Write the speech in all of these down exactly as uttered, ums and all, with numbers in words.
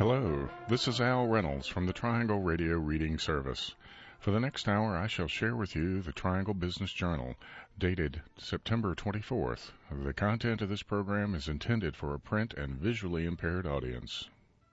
Hello, this is Al Reynolds from the Triangle Radio Reading Service. For the next hour, I shall share with you the Triangle Business Journal, dated September twenty-fourth. The content of this program is intended for a print and visually impaired audience.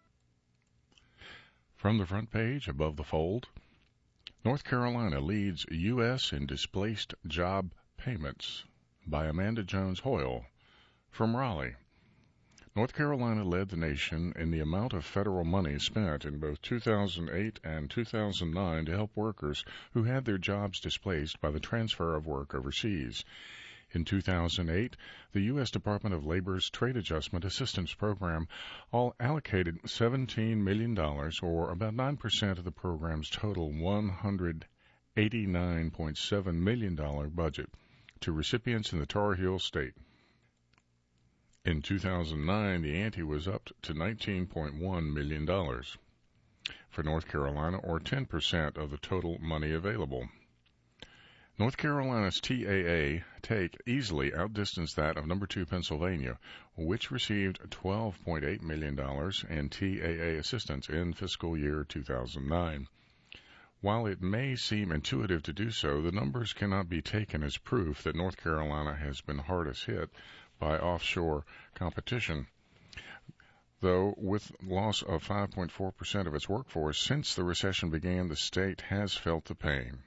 From the front page, above the fold, North Carolina leads U S in displaced job payments, by Amanda Jones Hoyle. From Raleigh, North Carolina led the nation in the amount of federal money spent in both two thousand eight and two thousand nine to help workers who had their jobs displaced by the transfer of work overseas. In two thousand eight, the U S Department of Labor's Trade Adjustment Assistance Program all allocated seventeen million dollars, or about nine percent of the program's total one hundred eighty-nine point seven million dollars budget, to recipients in the Tar Heel State. In two thousand nine, the ante was upped to nineteen point one million dollars for North Carolina, or ten percent of the total money available. North Carolina's T A A take easily outdistanced that of number two Pennsylvania, which received twelve point eight million dollars in T A A assistance in fiscal year two thousand nine. While it may seem intuitive to do so, the numbers cannot be taken as proof that North Carolina has been hardest hit by offshore competition, though with loss of five point four percent of its workforce since the recession began, the state has felt the pain.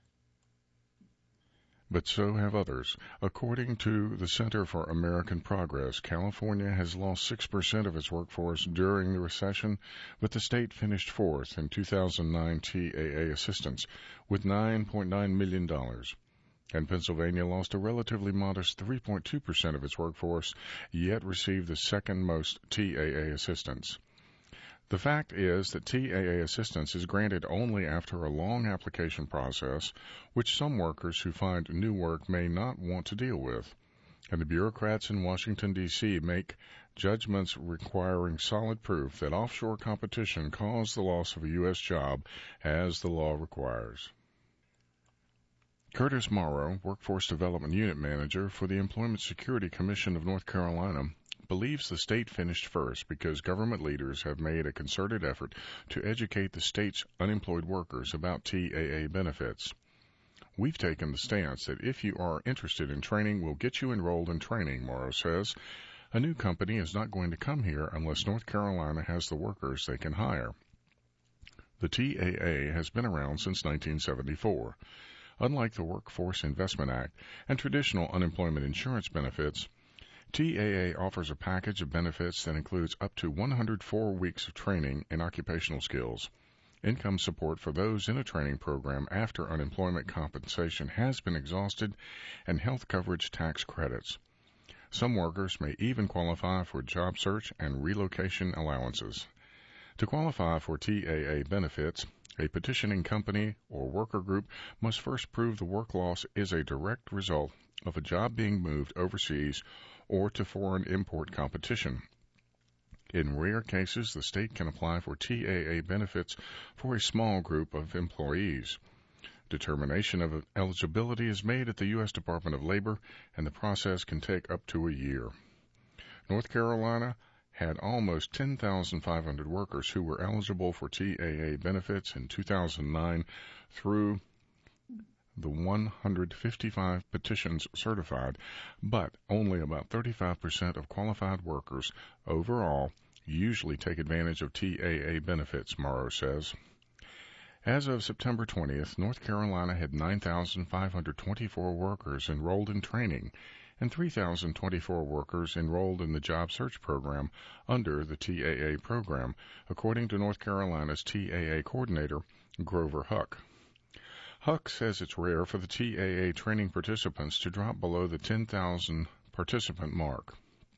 But so have others. According to the Center for American Progress, California has lost six percent of its workforce during the recession, but the state finished fourth in two thousand nine T A A assistance with nine point nine million dollars. And Pennsylvania lost a relatively modest three point two percent of its workforce, yet received the second most T A A assistance. The fact is that T A A assistance is granted only after a long application process, which some workers who find new work may not want to deal with. And the bureaucrats in Washington, D C make judgments requiring solid proof that offshore competition caused the loss of a U S job, as the law requires. Curtis Morrow, Workforce Development Unit Manager for the Employment Security Commission of North Carolina, believes the state finished first because government leaders have made a concerted effort to educate the state's unemployed workers about T A A benefits. We've taken the stance that if you are interested in training, we'll get you enrolled in training, Morrow says. A new company is not going to come here unless North Carolina has the workers they can hire. The T A A has been around since nineteen seventy-four. Unlike the Workforce Investment Act and traditional unemployment insurance benefits, T A A offers a package of benefits that includes up to one hundred four weeks of training in occupational skills, income support for those in a training program after unemployment compensation has been exhausted, and health coverage tax credits. Some workers may even qualify for job search and relocation allowances. To qualify for T A A benefits, a petitioning company or worker group must first prove the work loss is a direct result of a job being moved overseas or to foreign import competition. In rare cases, the state can apply for T A A benefits for a small group of employees. Determination of eligibility is made at the U S Department of Labor, and the process can take up to a year. North Carolina had almost ten thousand five hundred workers who were eligible for T A A benefits in two thousand nine through the one hundred fifty-five petitions certified, but only about thirty-five percent of qualified workers overall usually take advantage of T A A benefits, Morrow says. As of September twentieth, North Carolina had nine thousand five hundred twenty-four workers enrolled in training and three thousand twenty-four workers enrolled in the job search program under the T A A program, according to North Carolina's T A A coordinator, Grover Huck. Huck says it's rare for the T A A training participants to drop below the ten thousand participant mark.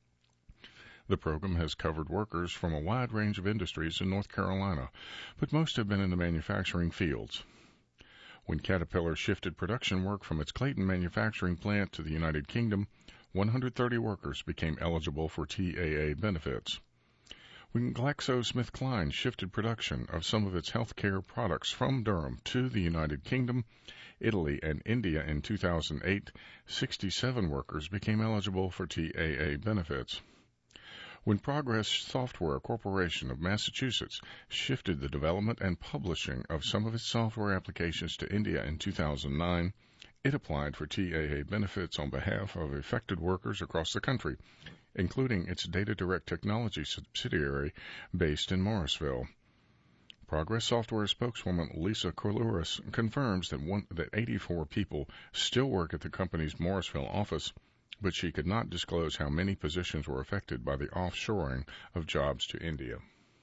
The program has covered workers from a wide range of industries in North Carolina, but most have been in the manufacturing fields. When Caterpillar shifted production work from its Clayton manufacturing plant to the United Kingdom, one hundred thirty workers became eligible for T A A benefits. When GlaxoSmithKline shifted production of some of its healthcare products from Durham to the United Kingdom, Italy, and India in two thousand eight, sixty-seven workers became eligible for T A A benefits. When Progress Software Corporation of Massachusetts shifted the development and publishing of some of its software applications to India in two thousand nine, it applied for T A A benefits on behalf of affected workers across the country, including its Data Direct Technology subsidiary based in Morrisville. Progress Software spokeswoman Lisa Corlouris confirms that, one, that eighty-four people still work at the company's Morrisville office, but she could not disclose how many positions were affected by the offshoring of jobs to India.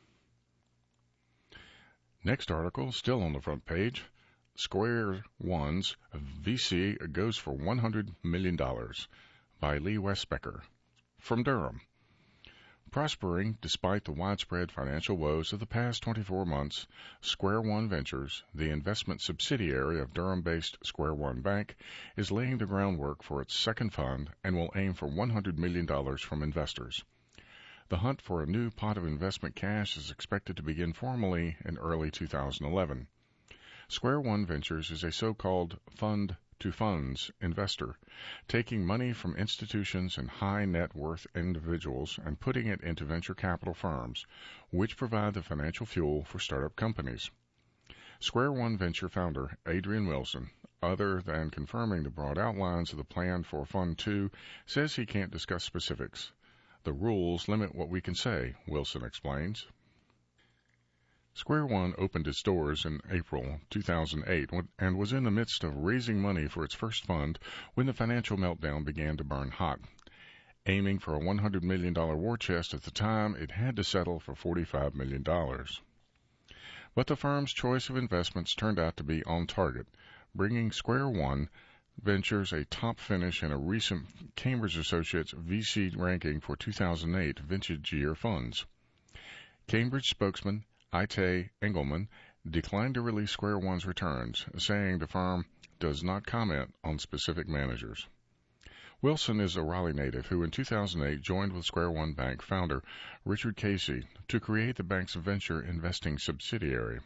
Next article, still on the front page, Square One's V C goes for one hundred million dollars by Lee Westbecker from Durham. Prospering despite the widespread financial woes of the past twenty-four months, Square One Ventures, the investment subsidiary of Durham-based Square One Bank, is laying the groundwork for its second fund and will aim for one hundred million dollars from investors. The hunt for a new pot of investment cash is expected to begin formally in early two thousand eleven. Square One Ventures is a so-called fund-to-funds investor, taking money from institutions and high-net-worth individuals and putting it into venture capital firms, which provide the financial fuel for startup companies. Square One Venture founder Adrian Wilson, other than confirming the broad outlines of the plan for Fund two, says he can't discuss specifics. The rules limit what we can say, Wilson explains. Square One opened its doors in April two thousand eight and was in the midst of raising money for its first fund when the financial meltdown began to burn hot. Aiming for a one hundred million dollars war chest at the time, it had to settle for forty-five million dollars. But the firm's choice of investments turned out to be on target, bringing Square One Ventures a top finish in a recent Cambridge Associates V C ranking for two thousand eight vintage year funds. Cambridge spokesman Itay Engelman declined to release Square One's returns, saying the firm does not comment on specific managers. Wilson is a Raleigh native who in two thousand eight joined with Square One Bank founder Richard Casey to create the bank's venture investing subsidiary.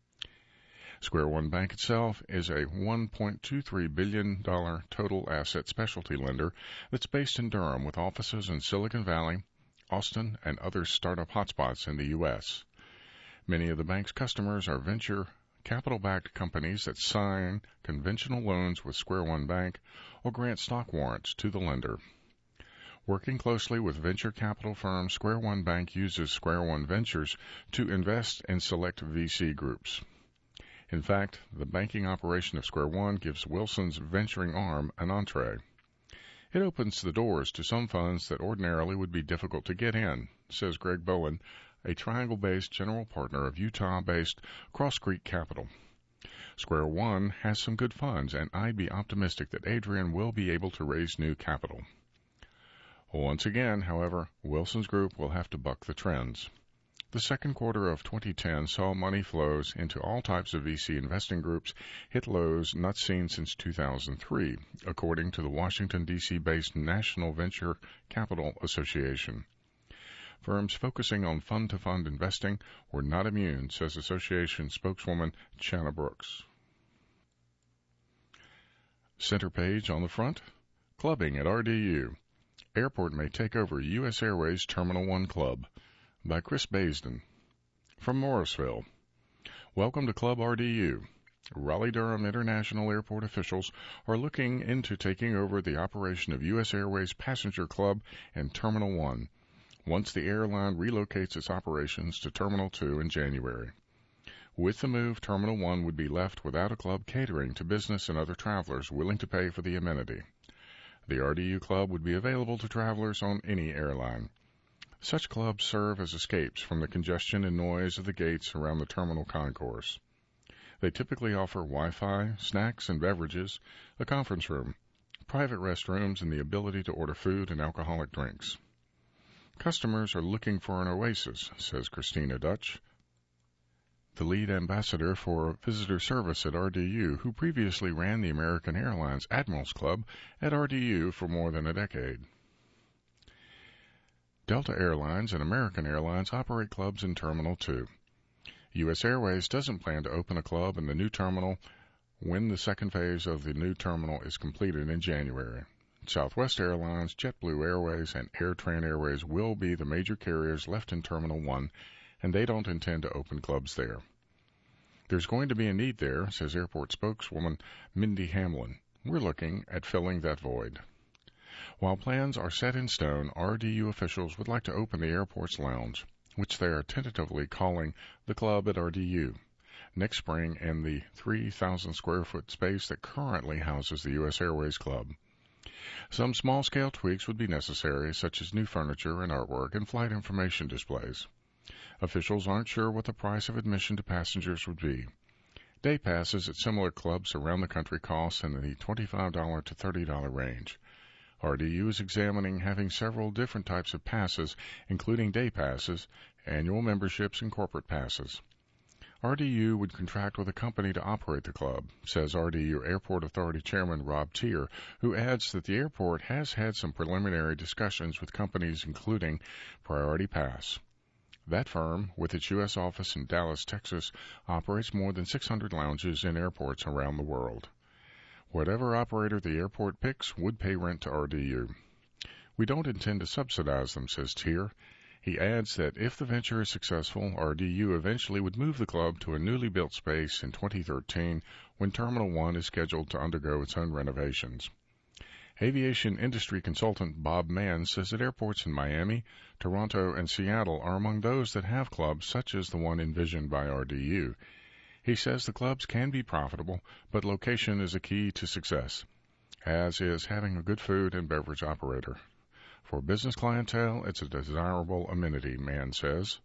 Square One Bank itself is a one point two three billion dollars total asset specialty lender that's based in Durham with offices in Silicon Valley, Austin, and other startup hotspots in the U S Many of the bank's customers are venture capital-backed companies that sign conventional loans with Square One Bank or grant stock warrants to the lender. Working closely with venture capital firm Square One Bank uses Square One Ventures to invest in select V C groups. In fact, the banking operation of Square One gives Wilson's venturing arm an entree. It opens the doors to some funds that ordinarily would be difficult to get in, says Greg Bowen, a Triangle-based general partner of Utah-based Cross Creek Capital. Square One has some good funds, and I'd be optimistic that Adrian will be able to raise new capital. Once again, however, Wilson's group will have to buck the trends. The second quarter of twenty ten saw money flows into all types of V C investing groups hit lows not seen since two thousand three, according to the Washington, D C-based National Venture Capital Association. Firms focusing on fund-to-fund investing were not immune, says association spokeswoman Chana Brooks. Center page on the front, clubbing at R D U. Airport may take over U S Airways Terminal one Club by Chris Baisden. From Morrisville. Welcome to Club R D U. Raleigh-Durham International Airport officials are looking into taking over the operation of U S Airways Passenger Club and Terminal one once the airline relocates its operations to Terminal two in January. With the move, Terminal one would be left without a club catering to business and other travelers willing to pay for the amenity. The R D U Club would be available to travelers on any airline. Such clubs serve as escapes from the congestion and noise of the gates around the terminal concourse. They typically offer Wi-Fi, snacks and beverages, a conference room, private restrooms, and the ability to order food and alcoholic drinks. Customers are looking for an oasis, says Christina Dutch, the lead ambassador for visitor service at R D U, who previously ran the American Airlines Admirals Club at R D U for more than a decade. Delta Airlines and American Airlines operate clubs in Terminal two. U S Airways doesn't plan to open a club in the new terminal when the second phase of the new terminal is completed in January. Southwest Airlines, JetBlue Airways, and AirTran Airways will be the major carriers left in Terminal one, and they don't intend to open clubs there. There's going to be a need there, says airport spokeswoman Mindy Hamlin. We're looking at filling that void. While plans are set in stone, R D U officials would like to open the airport's lounge, which they are tentatively calling the Club at R D U, next spring in the three thousand square foot space that currently houses the U S Airways Club. Some small-scale tweaks would be necessary, such as new furniture and artwork and flight information displays. Officials aren't sure what the price of admission to passengers would be. Day passes at similar clubs around the country cost in the twenty-five dollars to thirty dollars range. R D U is examining having several different types of passes, including day passes, annual memberships, and corporate passes. R D U would contract with a company to operate the club, says R D U Airport Authority Chairman Rob Tier, who adds that the airport has had some preliminary discussions with companies including Priority Pass. That firm, with its U S office in Dallas, Texas, operates more than six hundred lounges in airports around the world. Whatever operator the airport picks would pay rent to R D U. We don't intend to subsidize them, says Tier. He adds that if the venture is successful, R D U eventually would move the club to a newly built space in twenty thirteen when Terminal one is scheduled to undergo its own renovations. Aviation industry consultant Bob Mann says that airports in Miami, Toronto, and Seattle are among those that have clubs such as the one envisioned by R D U. He says the clubs can be profitable, but location is a key to success, as is having a good food and beverage operator. For business clientele, it's a desirable amenity, Mann says.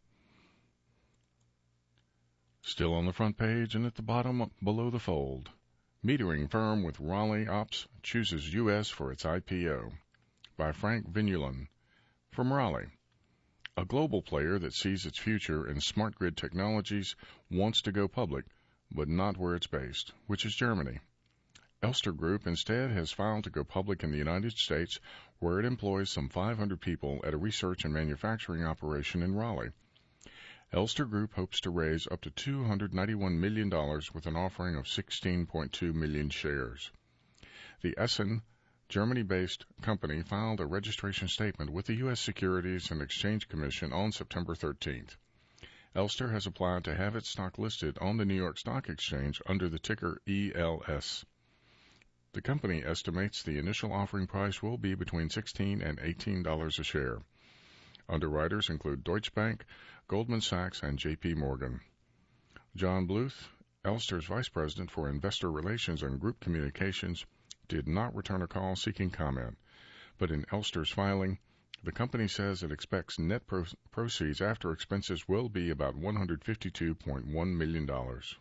Still on the front page and at the bottom below the fold. Metering firm with Raleigh Ops chooses U S for its I P O, by Frank Vigneulin. From Raleigh, a global player that sees its future in smart grid technologies wants to go public, but not where it's based, which is Germany. Elster Group instead has filed to go public in the United States, where it employs some five hundred people at a research and manufacturing operation in Raleigh. Elster Group hopes to raise up to two hundred ninety-one million dollars with an offering of sixteen point two million shares. The Essen, Germany-based company filed a registration statement with the U S Securities and Exchange Commission on September thirteenth. Elster has applied to have its stock listed on the New York Stock Exchange under the ticker E L S. The company estimates the initial offering price will be between sixteen dollars and eighteen dollars a share. Underwriters include Deutsche Bank, Goldman Sachs, and J P Morgan. John Bluth, Elster's Vice President for Investor Relations and Group Communications, did not return a call seeking comment, but in Elster's filing, the company says it expects net pro- proceeds after expenses will be about one hundred fifty-two point one million dollars.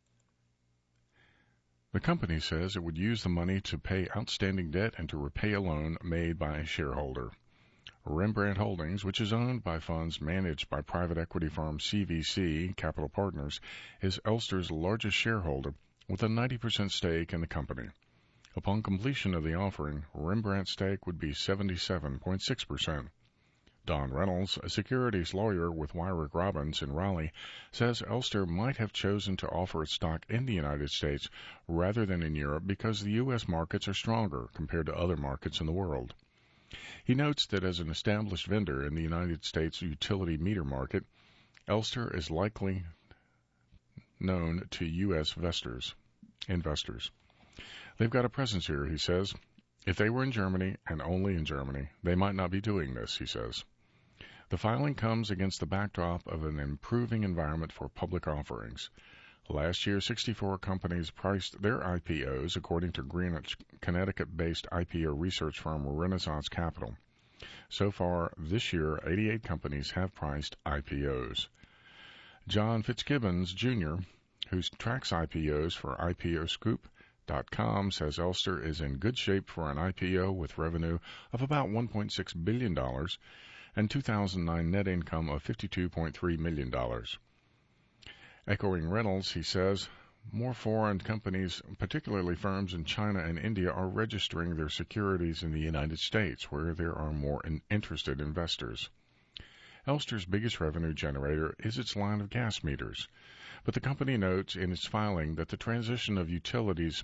The company says it would use the money to pay outstanding debt and to repay a loan made by a shareholder. Rembrandt Holdings, which is owned by funds managed by private equity firm C V C Capital Partners, is Elster's largest shareholder with a ninety percent stake in the company. Upon completion of the offering, Rembrandt's stake would be seventy-seven point six percent. Don Reynolds, a securities lawyer with Wyrick Robbins in Raleigh, says Elster might have chosen to offer its stock in the United States rather than in Europe because the U S markets are stronger compared to other markets in the world. He notes that as an established vendor in the United States utility meter market, Elster is likely known to U S investors. investors. They've got a presence here, he says. If they were in Germany, and only in Germany, they might not be doing this, he says. The filing comes against the backdrop of an improving environment for public offerings. Last year, sixty-four companies priced their I P Os, according to Greenwich, Connecticut-based I P O research firm Renaissance Capital. So far, this year, eighty-eight companies have priced I P Os. John Fitzgibbons, Junior, who tracks I P Os for I P O Scoop dot com, says Elster is in good shape for an I P O with revenue of about one point six billion dollars and two thousand nine net income of fifty-two point three million dollars. Echoing Reynolds, he says, more foreign companies, particularly firms in China and India, are registering their securities in the United States, where there are more in- interested investors. Elster's biggest revenue generator is its line of gas meters, but the company notes in its filing that the transition of utilities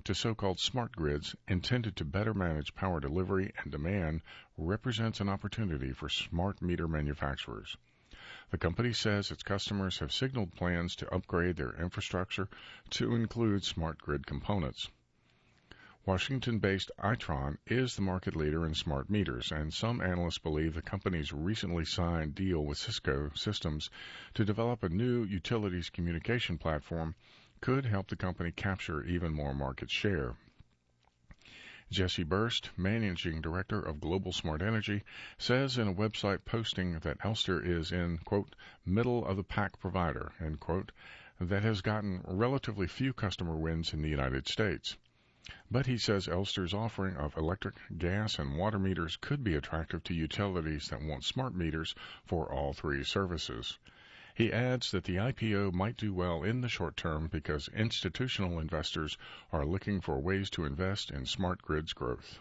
to so-called smart grids intended to better manage power delivery and demand represents an opportunity for smart meter manufacturers. The company says its customers have signaled plans to upgrade their infrastructure to include smart grid components. Washington-based Itron is the market leader in smart meters, and some analysts believe the company's recently signed deal with Cisco Systems to develop a new utilities communication platform could help the company capture even more market share. Jesse Burst, managing director of Global Smart Energy, says in a website posting that Elster is in, quote, middle of the pack provider, end quote, that has gotten relatively few customer wins in the United States. But he says Elster's offering of electric, gas, and water meters could be attractive to utilities that want smart meters for all three services. He adds that the I P O might do well in the short term because institutional investors are looking for ways to invest in smart grids growth.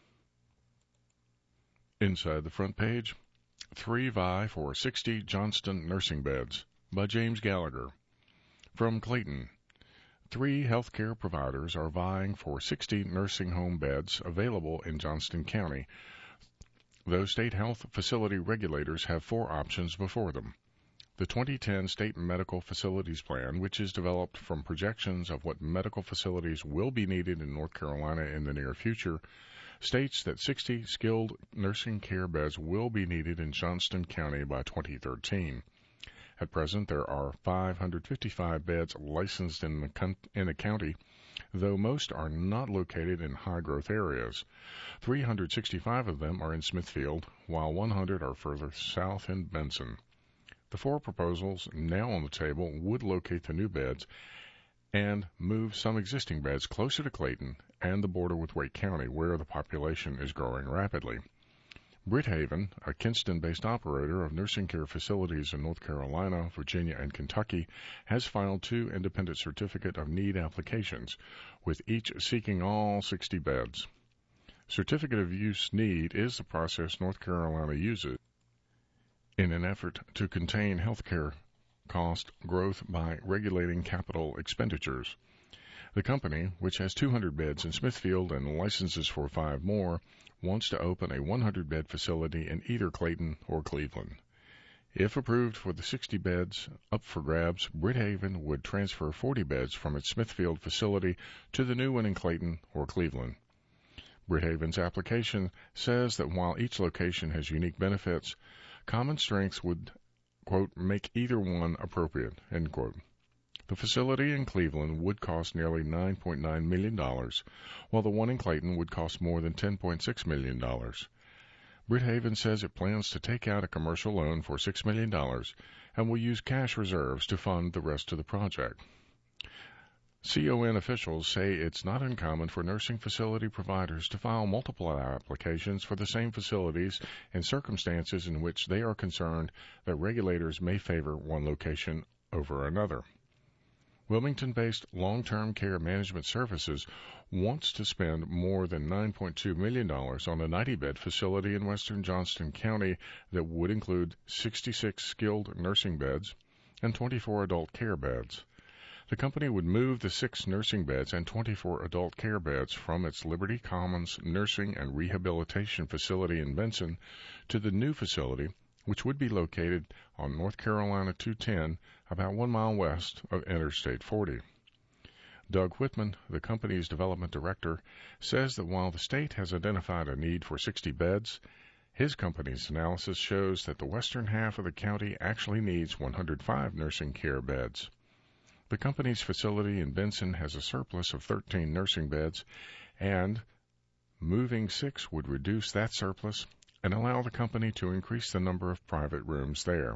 Inside the front page, three vie for sixty Johnston nursing beds by James Gallagher. From Clayton, three healthcare providers are vying for sixty nursing home beds available in Johnston County, though state health facility regulators have four options before them. The twenty ten State Medical Facilities Plan, which is developed from projections of what medical facilities will be needed in North Carolina in the near future, states that sixty skilled nursing care beds will be needed in Johnston County by twenty thirteen. At present, there are five hundred fifty-five beds licensed in the, con- in the county, though most are not located in high-growth areas. three hundred sixty-five of them are in Smithfield, while one hundred are further south in Benson. The four proposals now on the table would locate the new beds and move some existing beds closer to Clayton and the border with Wake County, where the population is growing rapidly. Bridhaven, a Kinston-based operator of nursing care facilities in North Carolina, Virginia, and Kentucky, has filed two independent certificate of need applications, with each seeking all sixty beds. Certificate of use need is the process North Carolina uses in an effort to contain healthcare cost growth by regulating capital expenditures. The company, which has two hundred beds in Smithfield and licenses for five more, wants to open a one hundred bed facility in either Clayton or Cleveland. If approved for the sixty beds up for grabs, Bridhaven would transfer forty beds from its Smithfield facility to the new one in Clayton or Cleveland. Bridhaven's application says that while each location has unique benefits, common strengths would, quote, make either one appropriate, end quote. The facility in Cleveland would cost nearly nine point nine million dollars, while the one in Clayton would cost more than ten point six million dollars. Bridhaven says it plans to take out a commercial loan for six million dollars and will use cash reserves to fund the rest of the project. C O N officials say it's not uncommon for nursing facility providers to file multiple applications for the same facilities in circumstances in which they are concerned that regulators may favor one location over another. Wilmington-based Long-Term Care Management Services wants to spend more than nine point two million dollars on a ninety bed facility in western Johnston County that would include sixty-six skilled nursing beds and twenty-four adult care beds. The company would move the six nursing beds and twenty-four adult care beds from its Liberty Commons Nursing and Rehabilitation Facility in Benson to the new facility, which would be located on North Carolina two ten, about one mile west of Interstate forty. Doug Whitman, the company's development director, says that while the state has identified a need for sixty beds, his company's analysis shows that the western half of the county actually needs one hundred five nursing care beds. The company's facility in Benson has a surplus of thirteen nursing beds, and moving six would reduce that surplus and allow the company to increase the number of private rooms there.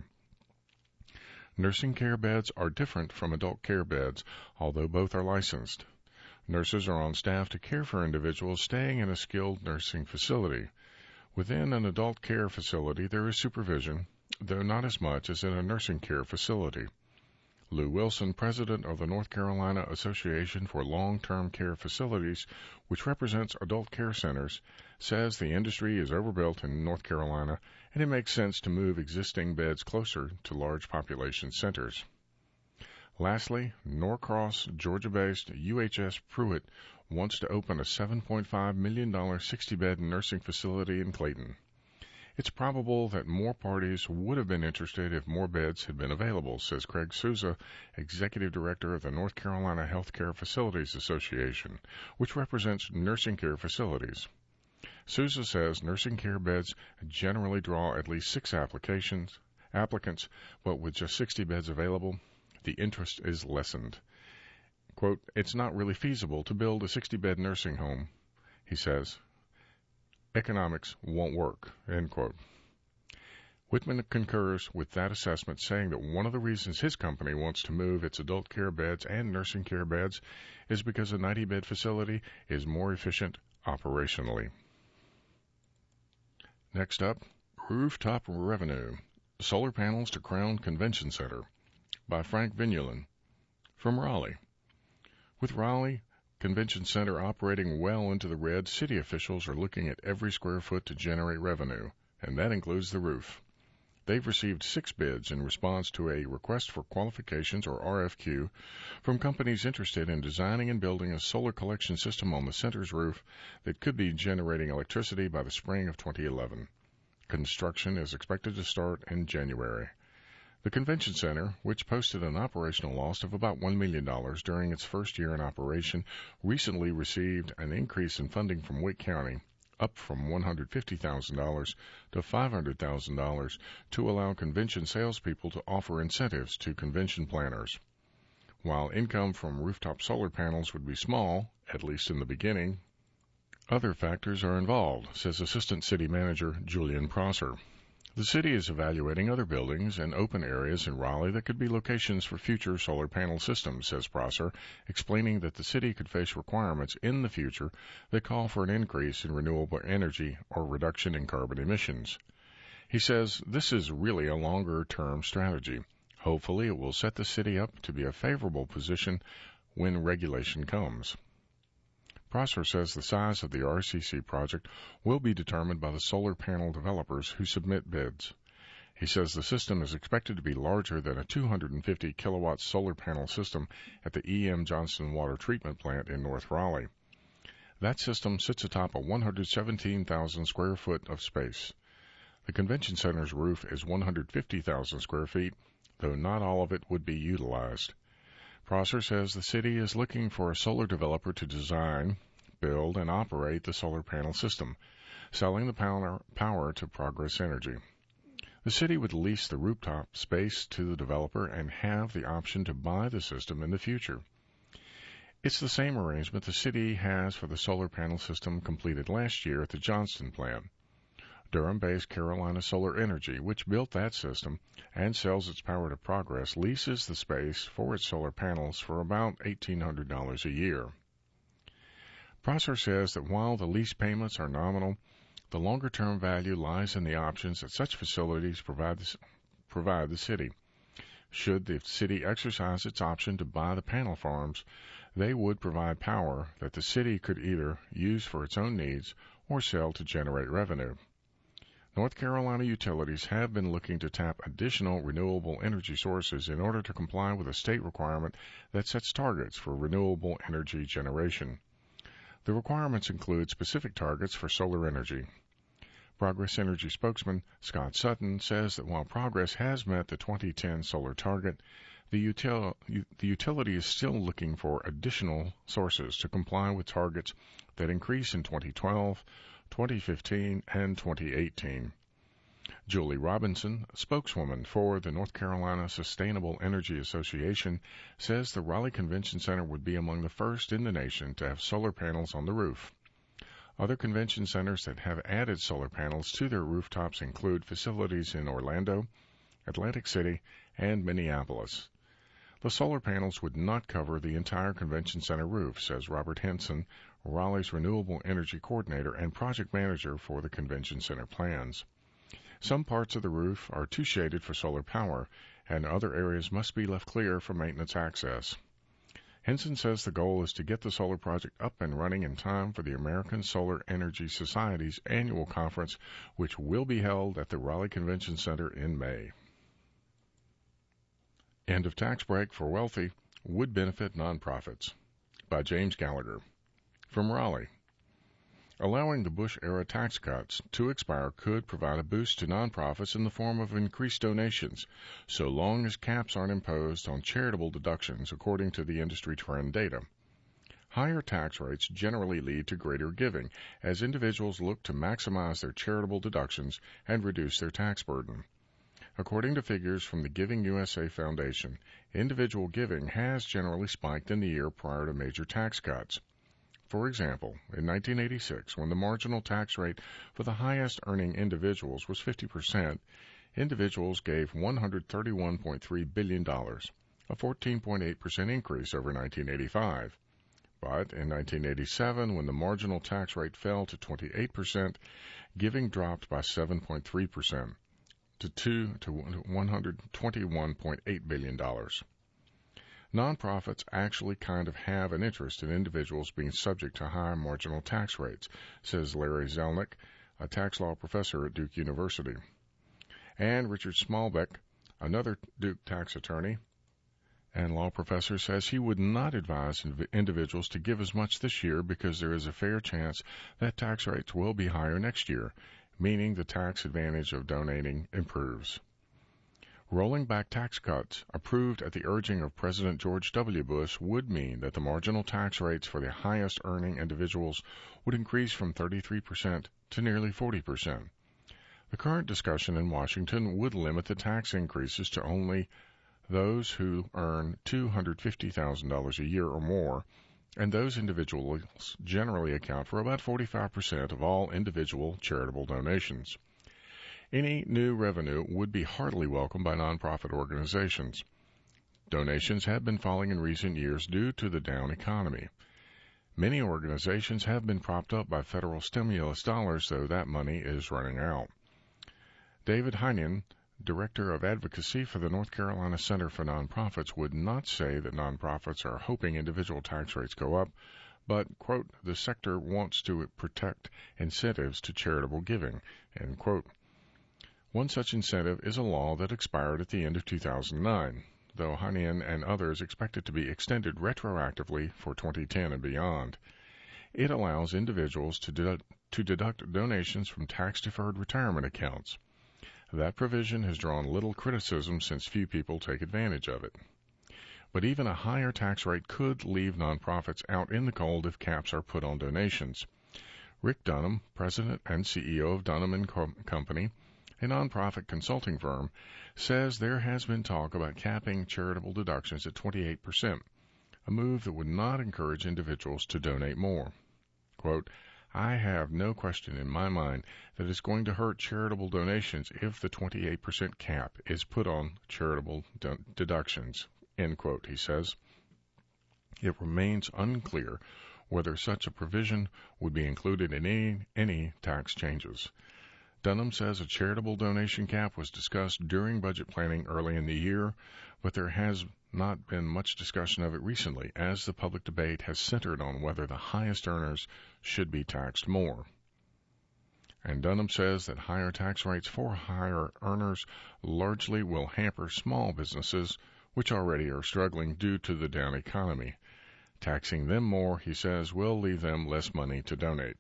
Nursing care beds are different from adult care beds, although both are licensed. Nurses are on staff to care for individuals staying in a skilled nursing facility. Within an adult care facility, there is supervision, though not as much as in a nursing care facility. Lou Wilson, president of the North Carolina Association for Long-Term Care Facilities, which represents adult care centers, says the industry is overbuilt in North Carolina and it makes sense to move existing beds closer to large population centers. Lastly, Norcross, Georgia-based U H S Pruitt wants to open a seven point five million dollars sixty-bed nursing facility in Clayton. It's probable that more parties would have been interested if more beds had been available, says Craig Souza, Executive Director of the North Carolina Healthcare Facilities Association, which represents nursing care facilities. Souza says nursing care beds generally draw at least six applications, applicants, but with just sixty beds available, the interest is lessened. Quote, "It's not really feasible to build a sixty-bed nursing home," he says. "Economics won't work," end quote. Whitman concurs with that assessment, saying that one of the reasons his company wants to move its adult care beds and nursing care beds is because a ninety-bed facility is more efficient operationally. Next up, Rooftop Revenue, Solar Panels to Crown Convention Center, by Frank Vigneaulin, from Raleigh. With Raleigh Convention Center operating well into the red, city officials are looking at every square foot to generate revenue, and that includes the roof. They've received six bids in response to a request for qualifications, or R F Q, from companies interested in designing and building a solar collection system on the center's roof that could be generating electricity by the spring of twenty eleven. Construction is expected to start in January. The convention center, which posted an operational loss of about one million dollars during its first year in operation, recently received an increase in funding from Wake County, up from one hundred fifty thousand dollars to five hundred thousand dollars, to allow convention salespeople to offer incentives to convention planners. While income from rooftop solar panels would be small, at least in the beginning, other factors are involved, says Assistant City Manager Julian Prosser. The city is evaluating other buildings and open areas in Raleigh that could be locations for future solar panel systems, says Prosser, explaining that the city could face requirements in the future that call for an increase in renewable energy or reduction in carbon emissions. He says this is really a longer-term strategy. Hopefully it will set the city up to be a favorable position when regulation comes. Prosser says the size of the R C C project will be determined by the solar panel developers who submit bids. He says the system is expected to be larger than a two hundred fifty kilowatt solar panel system at the E M Johnson Water Treatment Plant in North Raleigh. That system sits atop a one hundred seventeen thousand square foot of space. The convention center's roof is one hundred fifty thousand square feet, though not all of it would be utilized. Prosser says the city is looking for a solar developer to design, build, and operate the solar panel system, selling the power, power to Progress Energy. The city would lease the rooftop space to the developer and have the option to buy the system in the future. It's the same arrangement the city has for the solar panel system completed last year at the Johnston plant. Durham-based Carolina Solar Energy, which built that system and sells its power to Progress, leases the space for its solar panels for about eighteen hundred dollars a year. Prosser says that while the lease payments are nominal, the longer-term value lies in the options that such facilities provide the, provide the city. Should the city exercise its option to buy the panel farms, they would provide power that the city could either use for its own needs or sell to generate revenue. North Carolina utilities have been looking to tap additional renewable energy sources in order to comply with a state requirement that sets targets for renewable energy generation. The requirements include specific targets for solar energy. Progress Energy spokesman Scott Sutton says that while Progress has met the twenty ten solar target, the, util- the utility is still looking for additional sources to comply with targets that increase in twenty twelve, twenty fifteen, and twenty eighteen. Julie Robinson, spokeswoman for the North Carolina Sustainable Energy Association, says the Raleigh Convention Center would be among the first in the nation to have solar panels on the roof. Other convention centers that have added solar panels to their rooftops include facilities in Orlando, Atlantic City, and Minneapolis. The solar panels would not cover the entire convention center roof, says Robert Henson, Raleigh's renewable energy coordinator and project manager for the convention center plans. Some parts of the roof are too shaded for solar power, and other areas must be left clear for maintenance access. Henson says the goal is to get the solar project up and running in time for the American Solar Energy Society's annual conference, which will be held at the Raleigh Convention Center in May. End of tax break for wealthy would benefit nonprofits, by James Gallagher, from Raleigh. Allowing the Bush-era tax cuts to expire could provide a boost to nonprofits in the form of increased donations, so long as caps aren't imposed on charitable deductions, according to the industry trend data. Higher tax rates generally lead to greater giving, as individuals look to maximize their charitable deductions and reduce their tax burden. According to figures from the Giving U S A Foundation, individual giving has generally spiked in the year prior to major tax cuts. For example, in nineteen eighty-six, when the marginal tax rate for the highest earning individuals was fifty percent, individuals gave one hundred thirty-one point three billion dollars, a fourteen point eight percent increase over nineteen eighty-five. But in nineteen eighty-seven, when the marginal tax rate fell to twenty-eight percent, giving dropped by seven point three percent to two to one hundred twenty-one point eight billion dollars. Nonprofits actually kind of have an interest in individuals being subject to high marginal tax rates, says Larry Zelnick, a tax law professor at Duke University. And Richard Smallbeck, another Duke tax attorney and law professor, says he would not advise individuals to give as much this year because there is a fair chance that tax rates will be higher next year, meaning the tax advantage of donating improves. Rolling back tax cuts approved at the urging of President George W. Bush would mean that the marginal tax rates for the highest earning individuals would increase from thirty-three percent to nearly forty percent. The current discussion in Washington would limit the tax increases to only those who earn two hundred fifty thousand dollars a year or more, and those individuals generally account for about forty-five percent of all individual charitable donations. Any new revenue would be heartily welcomed by nonprofit organizations. Donations have been falling in recent years due to the down economy. Many organizations have been propped up by federal stimulus dollars, though that money is running out. David Heinen, Director of Advocacy for the North Carolina Center for Nonprofits, would not say that nonprofits are hoping individual tax rates go up, but, quote, the sector wants to protect incentives to charitable giving, end quote. One such incentive is a law that expired at the end of two thousand nine, though Heinen and others expect it to be extended retroactively for twenty ten and beyond. It allows individuals to, dedu- to deduct donations from tax-deferred retirement accounts. That provision has drawn little criticism since few people take advantage of it. But even a higher tax rate could leave nonprofits out in the cold if caps are put on donations. Rick Dunham, president and C E O of Dunham and Co- Company, a nonprofit consulting firm, says there has been talk about capping charitable deductions at twenty-eight percent, a move that would not encourage individuals to donate more. Quote, I have no question in my mind that it's going to hurt charitable donations if the twenty-eight percent cap is put on charitable de- deductions, end quote, he says. It remains unclear whether such a provision would be included in any, any tax changes. Dunham says a charitable donation cap was discussed during budget planning early in the year, but there has not been much discussion of it recently, as the public debate has centered on whether the highest earners should be taxed more. And Dunham says that higher tax rates for higher earners largely will hamper small businesses, which already are struggling due to the down economy. Taxing them more, he says, will leave them less money to donate.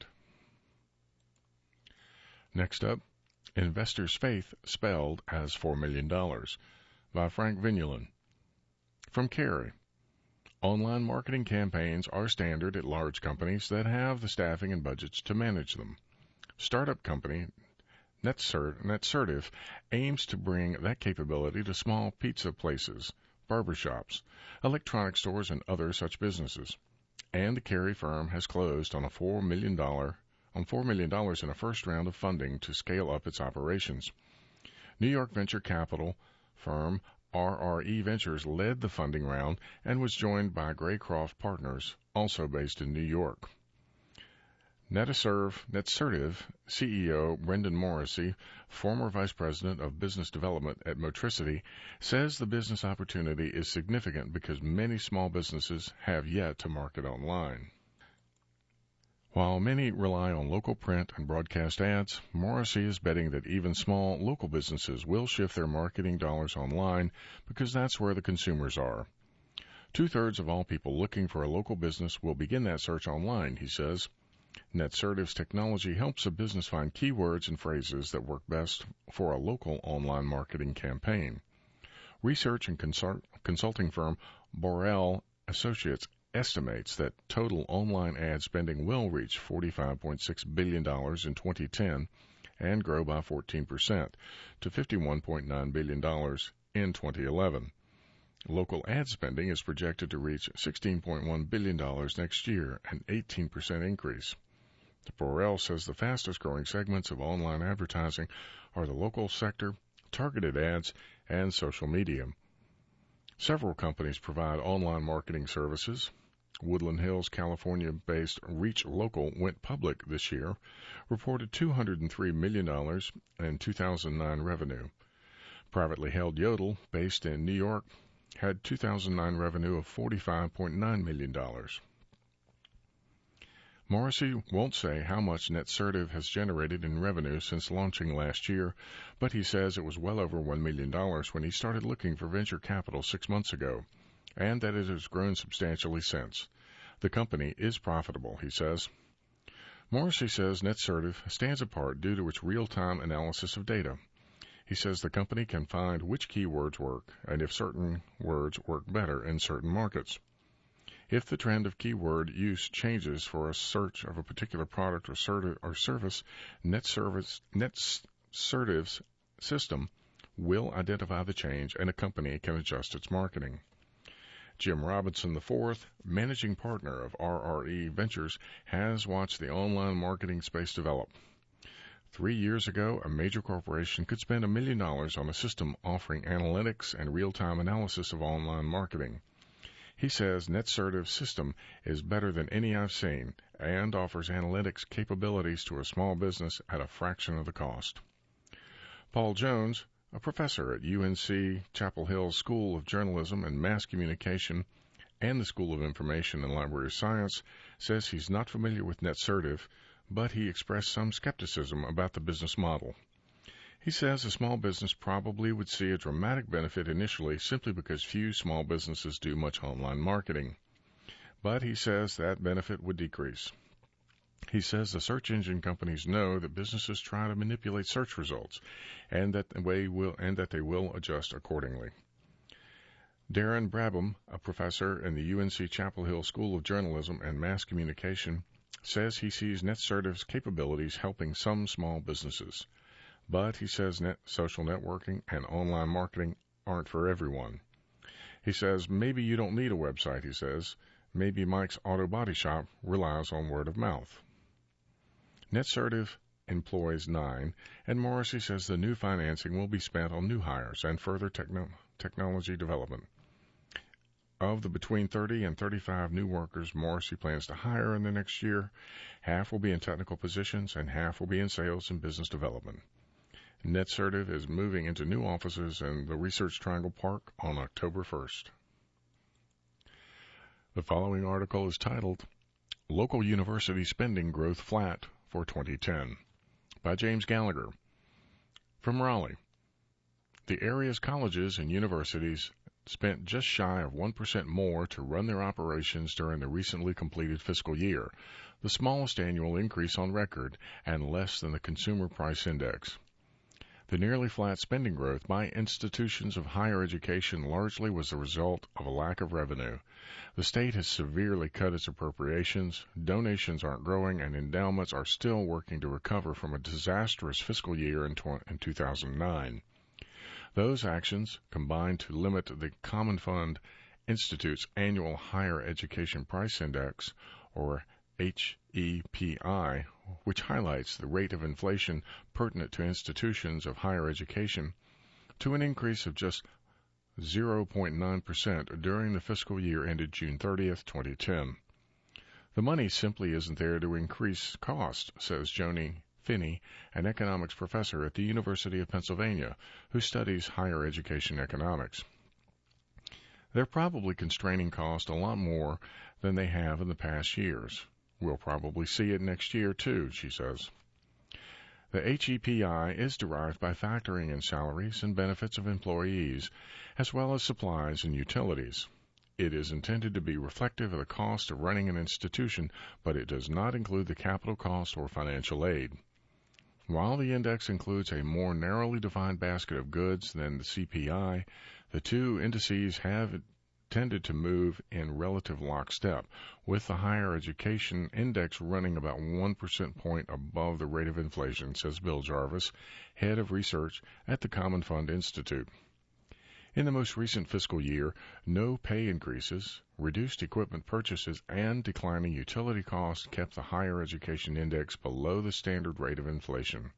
Next up, Investors' Faith Spelled as four million dollars by Frank Vigneland. From Carey. Online marketing campaigns are standard at large companies that have the staffing and budgets to manage them. Startup company Netcert, Netcertive aims to bring that capability to small pizza places, barbershops, electronic stores, and other such businesses. And the Carey firm has closed on a four million dollars on four million dollars in a first round of funding to scale up its operations. New York venture capital firm R R E Ventures led the funding round and was joined by Graycroft Partners, also based in New York. Netserve, Netcertive C E O Brendan Morrissey, former vice president of business development at Motricity, says the business opportunity is significant because many small businesses have yet to market online. While many rely on local print and broadcast ads, Morrissey is betting that even small local businesses will shift their marketing dollars online because that's where the consumers are. Two-thirds of all people looking for a local business will begin that search online, he says. NetSertive's technology helps a business find keywords and phrases that work best for a local online marketing campaign. Research and consult- consulting firm Borrell Associates estimates that total online ad spending will reach forty-five point six billion dollars in twenty ten and grow by fourteen percent to fifty-one point nine billion dollars in twenty eleven. Local ad spending is projected to reach sixteen point one billion dollars next year, an eighteen percent increase. Borrell says the fastest-growing segments of online advertising are the local sector, targeted ads, and social media. Several companies provide online marketing services. Woodland Hills, California-based Reach Local went public this year, reported two hundred three million dollars in two thousand nine revenue. Privately held Yodel, based in New York, had two thousand nine revenue of forty-five point nine million dollars. Morrissey won't say how much NetSertive has generated in revenue since launching last year, but he says it was well over one million dollars when he started looking for venture capital six months ago, and that it has grown substantially since. The company is profitable, he says. Morrissey says NetSertive stands apart due to its real-time analysis of data. He says the company can find which keywords work and if certain words work better in certain markets. If the trend of keyword use changes for a search of a particular product or, serti- or service, NetSertive's, NetSertive's system will identify the change and a company can adjust its marketing. Jim Robinson the fourth, managing partner of R R E Ventures, has watched the online marketing space develop. Three years ago, a major corporation could spend a million dollars on a system offering analytics and real-time analysis of online marketing. He says NetSertive's system is better than any I've seen and offers analytics capabilities to a small business at a fraction of the cost. Paul Jones, a professor at U N C Chapel Hill School of Journalism and Mass Communication and the School of Information and Library Science, says he's not familiar with NetSertive, but he expressed some skepticism about the business model. He says a small business probably would see a dramatic benefit initially simply because few small businesses do much online marketing. But he says that benefit would decrease. He says the search engine companies know that businesses try to manipulate search results and that they will, and that they will adjust accordingly. Darren Brabham, a professor in the U N C Chapel Hill School of Journalism and Mass Communication, says he sees NetSertive's capabilities helping some small businesses. But he says net social networking and online marketing aren't for everyone. He says maybe you don't need a website, he says. Maybe Mike's Auto Body Shop relies on word of mouth. NetSertive employs nine, and Morrissey says the new financing will be spent on new hires and further techno- technology development. Of the between thirty and thirty-five new workers Morrissey plans to hire in the next year, half will be in technical positions and half will be in sales and business development. NetSertive is moving into new offices in the Research Triangle Park on October first. The following article is titled, Local University Spending Growth Flat for twenty ten, by James Gallagher. From Raleigh. The area's colleges and universities spent just shy of one percent more to run their operations during the recently completed fiscal year, the smallest annual increase on record, and less than the Consumer Price Index. The nearly flat spending growth by institutions of higher education largely was the result of a lack of revenue. The state has severely cut its appropriations, donations aren't growing, and endowments are still working to recover from a disastrous fiscal year in two thousand nine. Those actions combined to limit the Common Fund Institute's annual Higher Education Price Index, or H E P I, which highlights the rate of inflation pertinent to institutions of higher education, to an increase of just zero point nine percent during the fiscal year ended June thirtieth, twenty ten. The money simply isn't there to increase cost, says Joni Finney, an economics professor at the University of Pennsylvania, who studies higher education economics. They're probably constraining cost a lot more than they have in the past years. We'll probably see it next year, too, she says. The H E P I is derived by factoring in salaries and benefits of employees, as well as supplies and utilities. It is intended to be reflective of the cost of running an institution, but it does not include the capital cost or financial aid. While the index includes a more narrowly defined basket of goods than the C P I, the two indices have tended to move in relative lockstep, with the higher education index running about one percent point above the rate of inflation, says Bill Jarvis, head of research at the Common Fund Institute. In the most recent fiscal year, no pay increases, reduced equipment purchases, and declining utility costs kept the higher education index below the standard rate of inflation.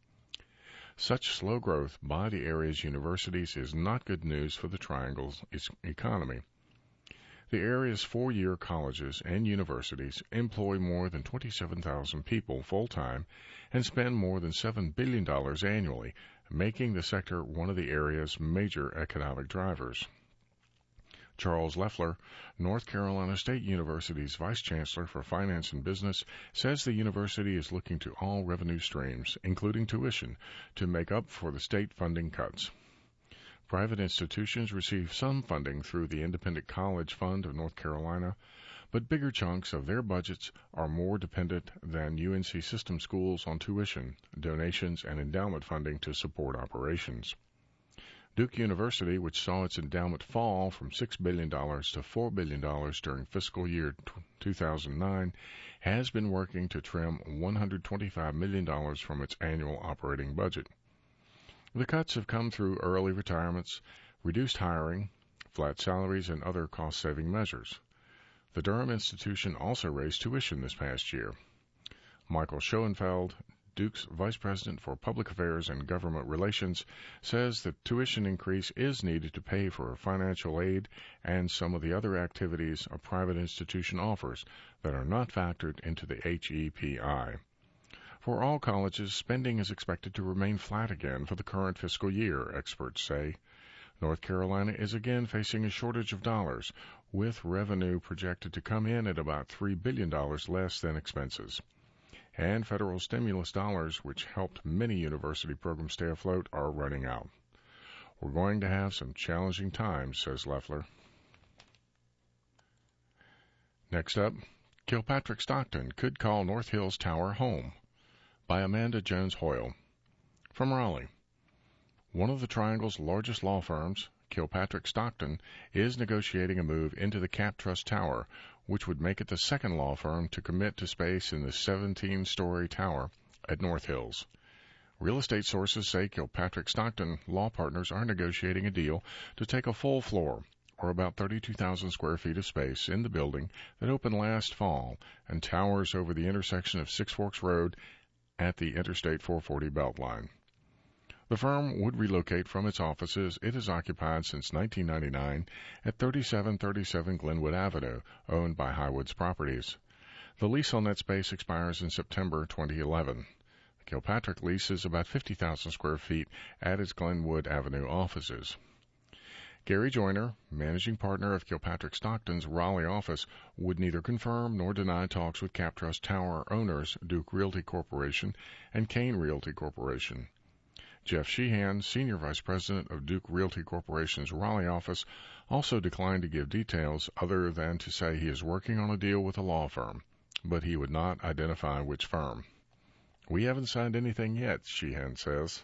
Such slow growth by the area's universities is not good news for the Triangle's economy. The area's four-year colleges and universities employ more than twenty-seven thousand people full-time and spend more than seven billion dollars annually, making the sector one of the area's major economic drivers. Charles Leffler, North Carolina State University's Vice Chancellor for Finance and Business, says the university is looking to all revenue streams, including tuition, to make up for the state funding cuts. Private institutions receive some funding through the Independent College Fund of North Carolina, but bigger chunks of their budgets are more dependent than U N C system schools on tuition, donations, and endowment funding to support operations. Duke University, which saw its endowment fall from six billion dollars to four billion dollars during fiscal year two thousand nine, has been working to trim one hundred twenty-five million dollars from its annual operating budget. The cuts have come through early retirements, reduced hiring, flat salaries, and other cost-saving measures. The Durham institution also raised tuition this past year. Michael Schoenfeld, Duke's Vice President for Public Affairs and Government Relations, says the tuition increase is needed to pay for financial aid and some of the other activities a private institution offers that are not factored into the H E P I. For all colleges, spending is expected to remain flat again for the current fiscal year, experts say. North Carolina is again facing a shortage of dollars, with revenue projected to come in at about three billion dollars less than expenses. And federal stimulus dollars, which helped many university programs stay afloat, are running out. We're going to have some challenging times, says Leffler. Next up, Kilpatrick Stockton could call North Hills Tower home, by Amanda Jones Hoyle. From Raleigh. One of the Triangle's largest law firms, Kilpatrick Stockton, is negotiating a move into the Cap Trust Tower, which would make it the second law firm to commit to space in the seventeen-story tower at North Hills. Real estate sources say Kilpatrick Stockton law partners are negotiating a deal to take a full floor, or about thirty-two thousand square feet of space, in the building that opened last fall and towers over the intersection of Six Forks Road at the Interstate four forty Beltline. The firm would relocate from its offices it has occupied since nineteen ninety-nine at thirty-seven thirty-seven Glenwood Avenue, owned by Highwoods Properties. The lease on that space expires in September twenty eleven. The Kilpatrick lease is about fifty thousand square feet at its Glenwood Avenue offices. Gary Joyner, managing partner of Kilpatrick Stockton's Raleigh office, would neither confirm nor deny talks with Cap Trust Tower owners Duke Realty Corporation and Kane Realty Corporation. Jeff Sheehan, Senior Vice President of Duke Realty Corporation's Raleigh office, also declined to give details other than to say he is working on a deal with a law firm, but he would not identify which firm. We haven't signed anything yet, Sheehan says.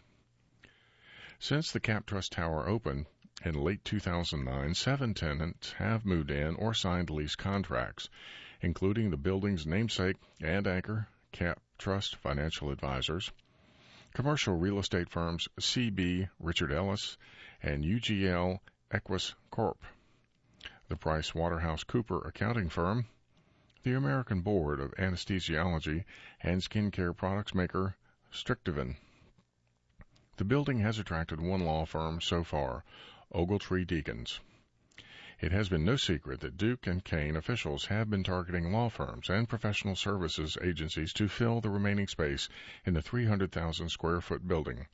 Since the Cap Trust Tower opened in late two thousand nine, seven tenants have moved in or signed lease contracts, including the building's namesake and anchor, Cap Trust Financial Advisors, commercial real estate firms C B Richard Ellis and U G L Equus Corp, the Price Waterhouse Cooper accounting firm, the American Board of Anesthesiology, and skincare products maker Strictavin. The building has attracted one law firm so far, Ogletree Deakins. It has been no secret that Duke and Kane officials have been targeting law firms and professional services agencies to fill the remaining space in the three hundred thousand square foot building.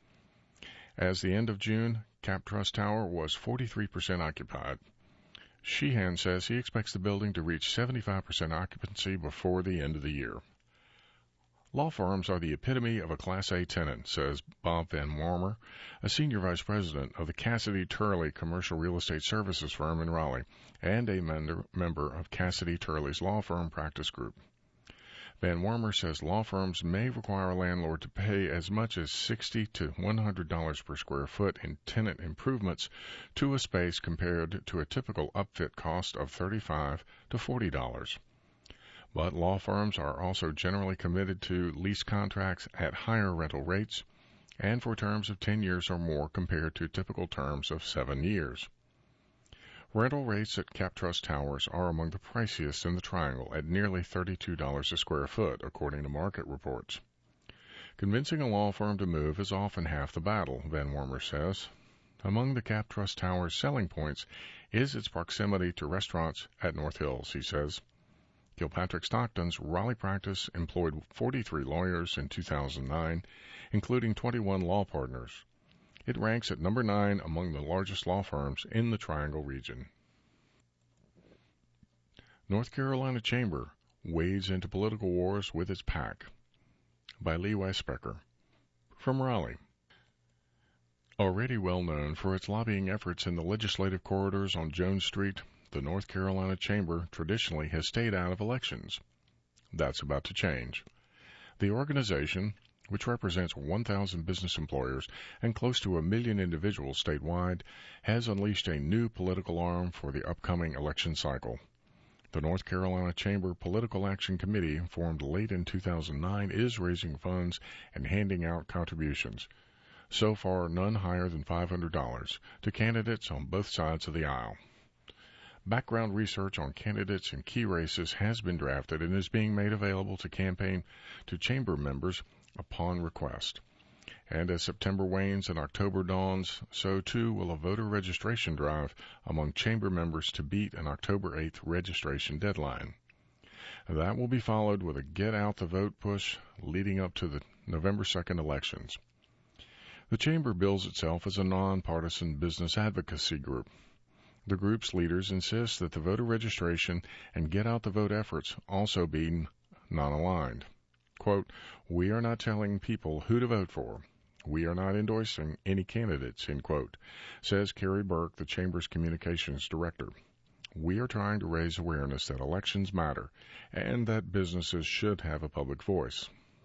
As the end of June, Cap Trust Tower was forty-three percent occupied. Sheehan says he expects the building to reach seventy-five percent occupancy before the end of the year. Law firms are the epitome of a Class A tenant, says Bob Van Warmer, a senior vice president of the Cassidy Turley Commercial Real Estate Services firm in Raleigh and a member, member of Cassidy Turley's law firm practice group. Van Warmer says law firms may require a landlord to pay as much as sixty to one hundred dollars per square foot in tenant improvements to a space compared to a typical upfit cost of thirty-five to forty dollars. But law firms are also generally committed to lease contracts at higher rental rates and for terms of ten years or more compared to typical terms of seven years. Rental rates at CapTrust Towers are among the priciest in the Triangle at nearly thirty-two dollars a square foot, according to market reports. Convincing a law firm to move is often half the battle, Van Warmer says. Among the CapTrust Towers' selling points is its proximity to restaurants at North Hills, he says. Kilpatrick Stockton's Raleigh practice employed forty-three lawyers in two thousand nine, including twenty-one law partners. It ranks at number nine among the largest law firms in the Triangle region. North Carolina Chamber wades into political wars with its PAC, by Lee Weisbecker. From Raleigh. Already well known for its lobbying efforts in the legislative corridors on Jones Street, the North Carolina Chamber traditionally has stayed out of elections. That's about to change. The organization, which represents one thousand business employers and close to a million individuals statewide, has unleashed a new political arm for the upcoming election cycle. The North Carolina Chamber Political Action Committee, formed late in two thousand nine, is raising funds and handing out contributions. So far, none higher than five hundred dollars, to candidates on both sides of the aisle. Background research on candidates in key races has been drafted and is being made available to campaign to chamber members upon request. And as September wanes and October dawns, so too will a voter registration drive among chamber members to beat an October eighth registration deadline. That will be followed with a get-out-the-vote push leading up to the November second elections. The chamber bills itself as a nonpartisan business advocacy group. The group's leaders insist that the voter registration and get-out-the-vote efforts also be non-aligned. Quote, "We are not telling people who to vote for. We are not endorsing any candidates," end quote, says Carrie Burke, the Chamber's communications director. "We are trying to raise awareness that elections matter and that businesses should have a public voice."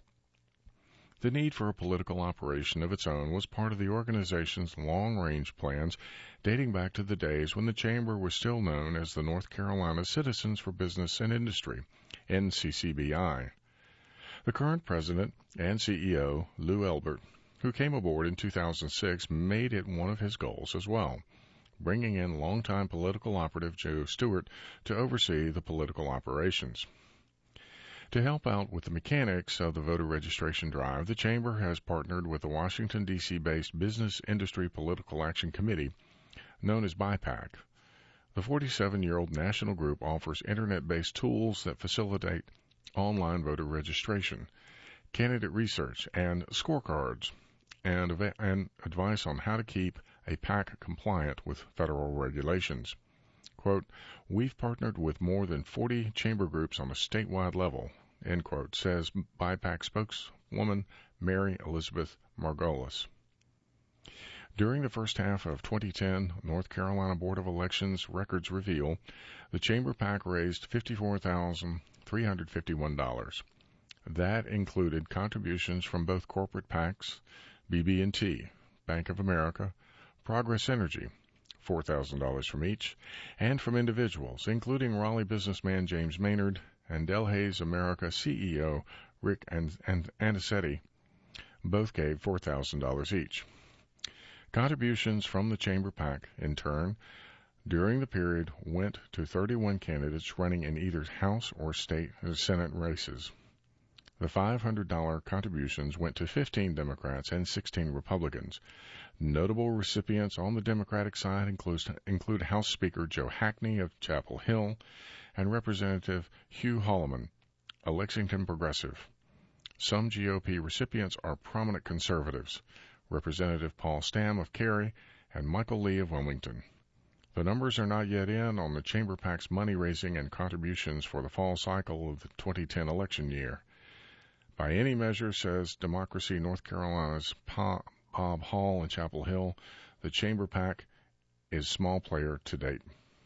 The need for a political operation of its own was part of the organization's long-range plans dating back to the days when the Chamber was still known as the North Carolina Citizens for Business and Industry, N C C B I. The current president and C E O, Lou Elbert, who came aboard in two thousand six, made it one of his goals as well, bringing in longtime political operative Joe Stewart to oversee the political operations. To help out with the mechanics of the voter registration drive, the Chamber has partnered with the Washington, D C-based Business Industry Political Action Committee, known as B I PAC. The forty-seven-year-old national group offers internet-based tools that facilitate online voter registration, candidate research, and scorecards, and, av- and advice on how to keep a PAC compliant with federal regulations. Quote, "We've partnered with more than forty chamber groups on a statewide level," end quote, says B I PAC spokeswoman Mary Elizabeth Margolis. During the first half of twenty ten, North Carolina Board of Elections records reveal the Chamber PAC raised fifty-four thousand three hundred fifty-one dollars. That included contributions from both corporate PACs, B B and T, Bank of America, Progress Energy, four thousand dollars from each, and from individuals, including Raleigh businessman James Maynard and Delhaize America C E O Rick Anicetti. Both gave four thousand dollars each. Contributions from the Chamber PAC, in turn, during the period went to thirty-one candidates running in either House or state or Senate races. The five hundred dollars contributions went to fifteen Democrats and sixteen Republicans. Notable recipients on the Democratic side include, include House Speaker Joe Hackney of Chapel Hill and Representative Hugh Holloman, a Lexington progressive. Some G O P recipients are prominent conservatives, Representative Paul Stam of Cary and Michael Lee of Wilmington. The numbers are not yet in on the Chamber PAC's money-raising and contributions for the fall cycle of the twenty ten election year. By any measure, says Democracy North Carolina's Bob Hall in Chapel Hill, the Chamber PAC is small player to date.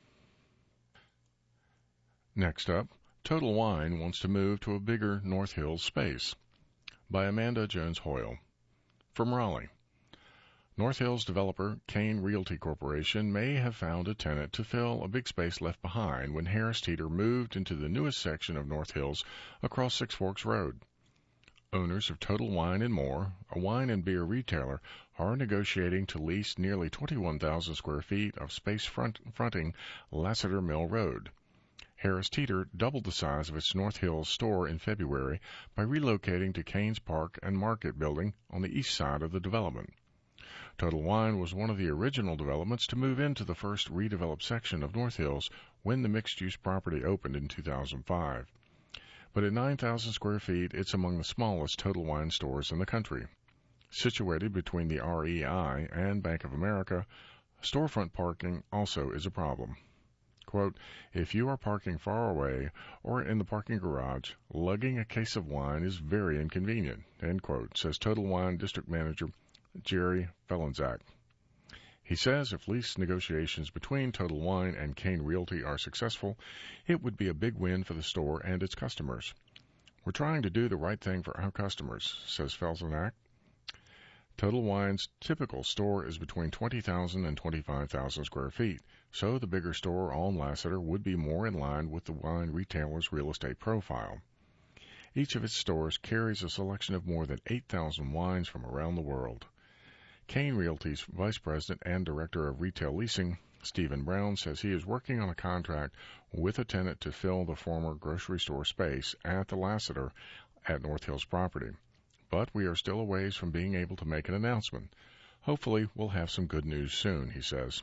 Next up, Total Wine wants to move to a bigger North Hills space. By Amanda Jones Hoyle. From Raleigh. North Hills developer Kane Realty Corporation may have found a tenant to fill a big space left behind when Harris Teeter moved into the newest section of North Hills across Six Forks Road. Owners of Total Wine and More, a wine and beer retailer, are negotiating to lease nearly twenty-one thousand square feet of space front, fronting Lassiter Mill Road. Harris Teeter doubled the size of its North Hills store in February by relocating to Kane's Park and Market building on the east side of the development. Total Wine was one of the original developments to move into the first redeveloped section of North Hills when the mixed-use property opened in two thousand five. But at nine thousand square feet, it's among the smallest Total Wine stores in the country. Situated between the R E I and Bank of America, storefront parking also is a problem. Quote, if you are parking far away or in the parking garage, lugging a case of wine is very inconvenient, end quote, says Total Wine District Manager Jerry Felonzak. He says if lease negotiations between Total Wine and Kane Realty are successful, it would be a big win for the store and its customers. We're trying to do the right thing for our customers, says Felonzak. Total Wine's typical store is between twenty thousand and twenty-five thousand square feet, so the bigger store on Lassiter would be more in line with the wine retailer's real estate profile. Each of its stores carries a selection of more than eight thousand wines from around the world. Kane Realty's Vice President and Director of Retail Leasing, Stephen Brown, says he is working on a contract with a tenant to fill the former grocery store space at the Lassiter at North Hills property. But we are still a ways from being able to make an announcement. Hopefully we'll have some good news soon, he says.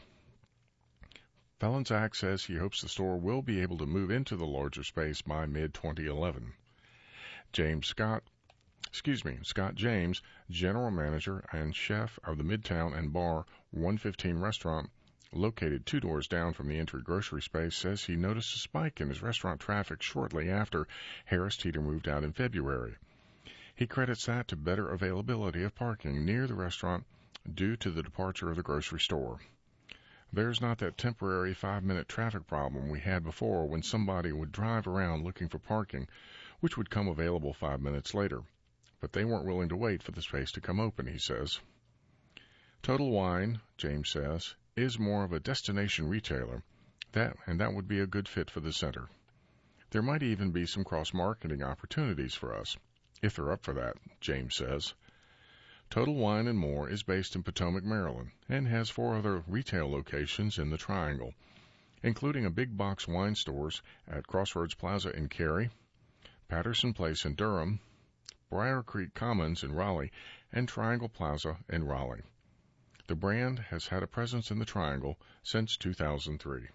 Felonzak says he hopes the store will be able to move into the larger space by mid twenty eleven. James Scott Excuse me, Scott James, General Manager and Chef of the Midtown and Bar one fifteen restaurant, located two doors down from the entry grocery space, says he noticed a spike in his restaurant traffic shortly after Harris Teeter moved out in February. He credits that to better availability of parking near the restaurant due to the departure of the grocery store. There's not that temporary five-minute traffic problem we had before when somebody would drive around looking for parking, which would come available five minutes later. But they weren't willing to wait for the space to come open, he says. Total Wine, James says, is more of a destination retailer, that and that would be a good fit for the center. There might even be some cross-marketing opportunities for us, if they're up for that, James says. Total Wine and More is based in Potomac, Maryland, and has four other retail locations in the Triangle, including a big box wine stores at Crossroads Plaza in Cary, Patterson Place in Durham, Briar Creek Commons in Raleigh, and Triangle Plaza in Raleigh. The brand has had a presence in the Triangle since two thousand three.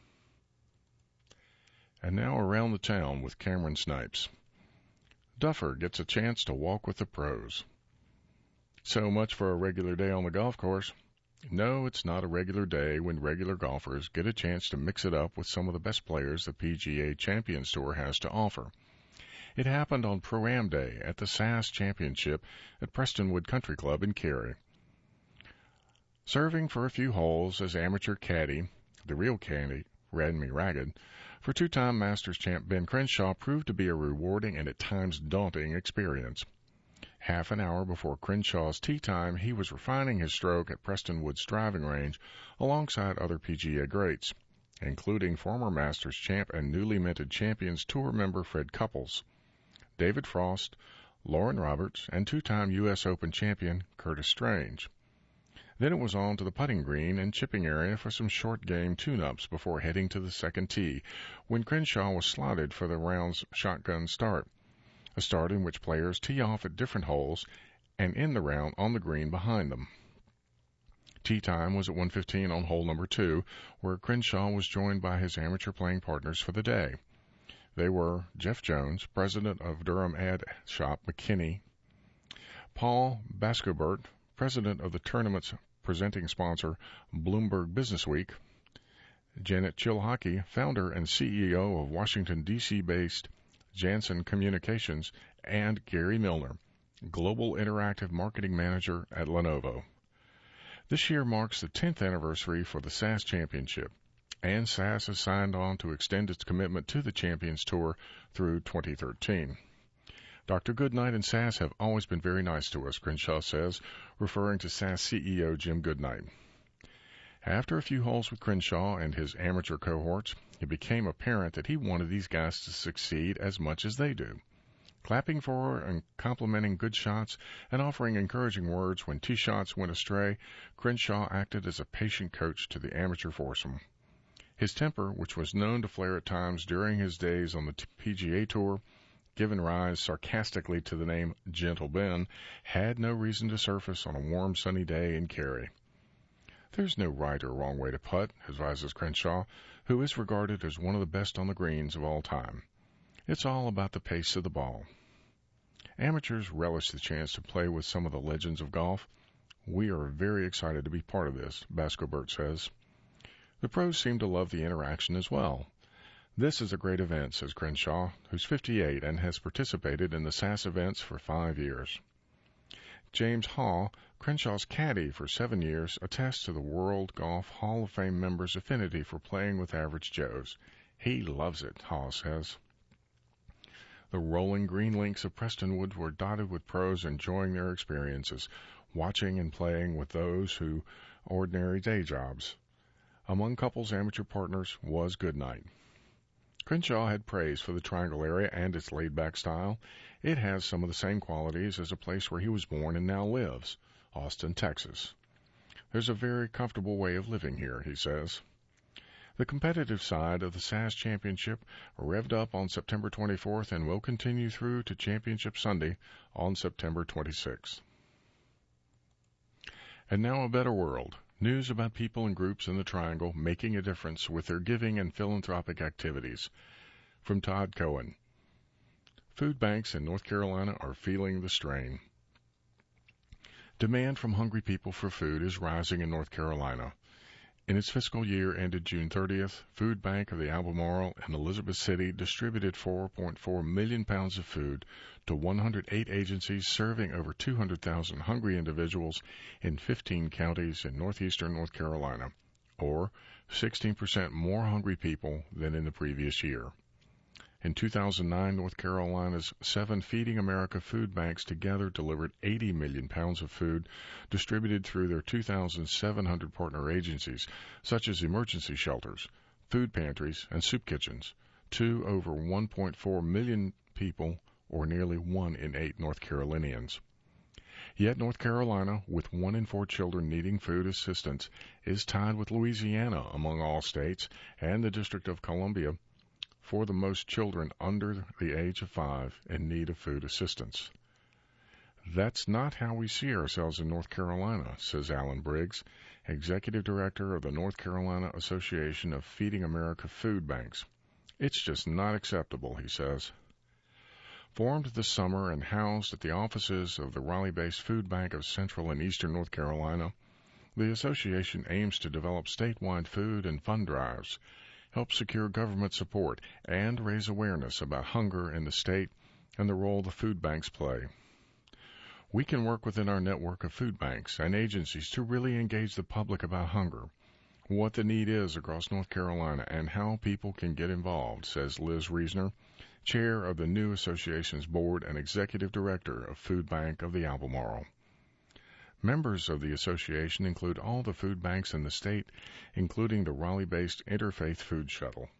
And now around the town with Cameron Snipes. Duffer gets a chance to walk with the pros. So much for a regular day on the golf course. No, it's not a regular day when regular golfers get a chance to mix it up with some of the best players the P G A Champions Tour has to offer. It happened on Pro-Am Day at the S A S Championship at Prestonwood Country Club in Cary. Serving for a few holes as amateur caddy, the real caddy ran me ragged, for two-time Masters champ Ben Crenshaw proved to be a rewarding and at times daunting experience. Half an hour before Crenshaw's tee time, he was refining his stroke at Prestonwood's driving range alongside other P G A greats, including former Masters champ and newly minted Champions Tour member Fred Couples, David Frost, Lauren Roberts, and two-time U S Open champion Curtis Strange. Then it was on to the putting green and chipping area for some short game tune-ups before heading to the second tee, when Crenshaw was slotted for the round's shotgun start, a start in which players tee off at different holes and end the round on the green behind them. Tee time was at one fifteen on hole number two, where Crenshaw was joined by his amateur playing partners for the day. They were Jeff Jones, president of Durham ad shop McKinney, Paul Bascobert, president of the tournament's presenting sponsor Bloomberg Businessweek, Janet Chilhockey, founder and C E O of Washington, D C based Janssen Communications, and Gary Milner, Global Interactive Marketing Manager at Lenovo. This year marks the tenth anniversary for the S A S Championship, and S A S has signed on to extend its commitment to the Champions Tour through twenty thirteen. Doctor Goodnight and S A S have always been very nice to us, Crenshaw says, referring to S A S C E O Jim Goodnight. After a few holes with Crenshaw and his amateur cohorts, it became apparent that he wanted these guys to succeed as much as they do. Clapping for and complimenting good shots and offering encouraging words when tee shots went astray, Crenshaw acted as a patient coach to the amateur foursome. His temper, which was known to flare at times during his days on the P G A Tour, given rise sarcastically to the name Gentle Ben, had no reason to surface on a warm, sunny day in Cary. There's no right or wrong way to putt, advises Crenshaw, who is regarded as one of the best on the greens of all time. It's all about the pace of the ball. Amateurs relish the chance to play with some of the legends of golf. We are very excited to be part of this, Basco-Burt says. The pros seem to love the interaction as well. This is a great event, says Crenshaw, who's fifty-eight and has participated in the S A S events for five years. James Hall, Crenshaw's caddy for seven years, attests to the World Golf Hall of Fame members' affinity for playing with average Joes. He loves it, Hall says. The rolling green links of Prestonwood were dotted with pros enjoying their experiences, watching and playing with those who ordinary day jobs. Among couples amateur partners was Goodnight. Crenshaw had praise for the Triangle area and its laid-back style. It has some of the same qualities as a place where he was born and now lives, Austin, Texas. There's a very comfortable way of living here, he says. The competitive side of the S A S Championship revved up on September twenty-fourth and will continue through to Championship Sunday on September twenty-sixth. And now a better world. News about people and groups in the Triangle making a difference with their giving and philanthropic activities. From Todd Cohen. Food banks in North Carolina are feeling the strain. Demand from hungry people for food is rising in North Carolina. In its fiscal year ended June thirtieth, Food Bank of the Albemarle in Elizabeth City distributed four point four million pounds of food to one hundred eight agencies serving over two hundred thousand hungry individuals in fifteen counties in northeastern North Carolina, or sixteen percent more hungry people than in the previous year. In two thousand nine, North Carolina's seven Feeding America food banks together delivered eighty million pounds of food distributed through their two thousand seven hundred partner agencies, such as emergency shelters, food pantries, and soup kitchens, to over one point four million people, or nearly one in eight North Carolinians. Yet North Carolina, with one in four children needing food assistance, is tied with Louisiana among all states and the District of Columbia for the most children under the age of five in need of food assistance. That's not how we see ourselves in North Carolina, says Alan Briggs, Executive Director of the North Carolina Association of Feeding America Food Banks. It's just not acceptable, he says. Formed this summer and housed at the offices of the Raleigh-based Food Bank of Central and Eastern North Carolina, the association aims to develop statewide food and fund drives, help secure government support, and raise awareness about hunger in the state and the role the food banks play. We can work within our network of food banks and agencies to really engage the public about hunger, what the need is across North Carolina, and how people can get involved, says Liz Reisner, chair of the new association's board and executive director of Food Bank of the Albemarle. Members of the association include all the food banks in the state, including the Raleigh-based Interfaith Food Shuttle.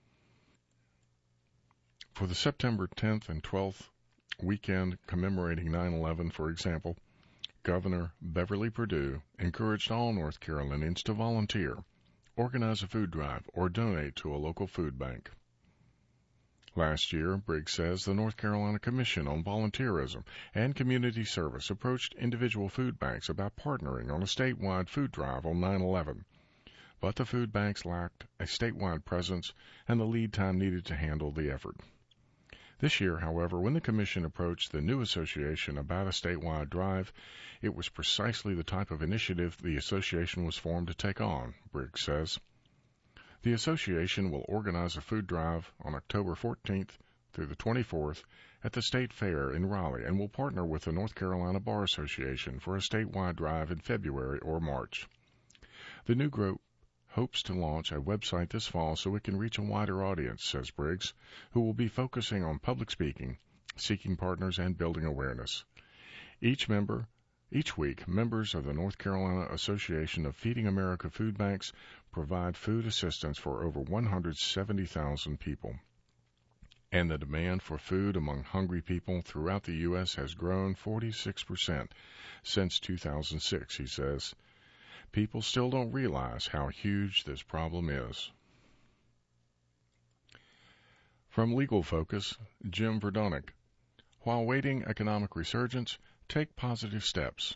For the September tenth and twelfth weekend commemorating nine eleven, for example, Governor Beverly Perdue encouraged all North Carolinians to volunteer, organize a food drive, or donate to a local food bank. Last year, Briggs says, the North Carolina Commission on Volunteerism and Community Service approached individual food banks about partnering on a statewide food drive on nine eleven, but the food banks lacked a statewide presence and the lead time needed to handle the effort. This year, however, when the Commission approached the new association about a statewide drive, it was precisely the type of initiative the association was formed to take on, Briggs says. The association will organize a food drive on October fourteenth through the twenty-fourth at the State Fair in Raleigh and will partner with the North Carolina Bar Association for a statewide drive in February or March. The new group hopes to launch a website this fall so it can reach a wider audience, says Briggs, who will be focusing on public speaking, seeking partners, and building awareness. Each member Each week, members of the North Carolina Association of Feeding America Food Banks provide food assistance for over one hundred seventy thousand people. And the demand for food among hungry people throughout the U S has grown forty-six percent since two thousand six, he says. People still don't realize how huge this problem is. From Legal Focus, Jim Verdonick. While waiting economic resurgence, take positive steps.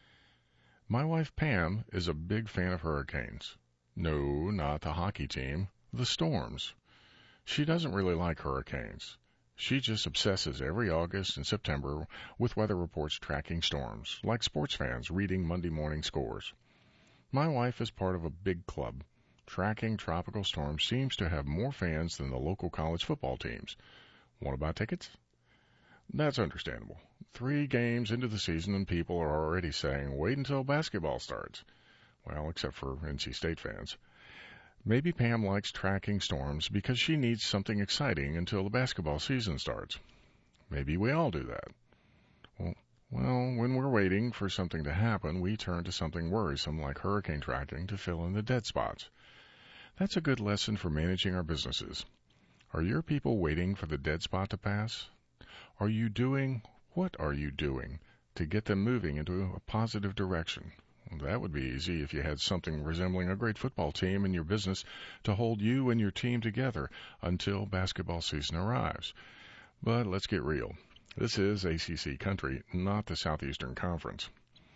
My wife Pam is a big fan of hurricanes. No, not the hockey team, the storms. She doesn't really like hurricanes. She just obsesses every August and September with weather reports tracking storms, like sports fans reading Monday morning scores. My wife is part of a big club. Tracking tropical storms seems to have more fans than the local college football teams. Want to buy tickets? That's understandable. Three games into the season and people are already saying, wait until basketball starts. Well, except for N C State fans. Maybe Pam likes tracking storms because she needs something exciting until the basketball season starts. Maybe we all do that. Well, well, when we're waiting for something to happen, we turn to something worrisome like hurricane tracking to fill in the dead spots. That's a good lesson for managing our businesses. Are your people waiting for the dead spot to pass? Are you doing, what are you doing to get them moving into a positive direction? Well, that would be easy if you had something resembling a great football team in your business to hold you and your team together until basketball season arrives. But let's get real. This is A C C country, not the Southeastern Conference.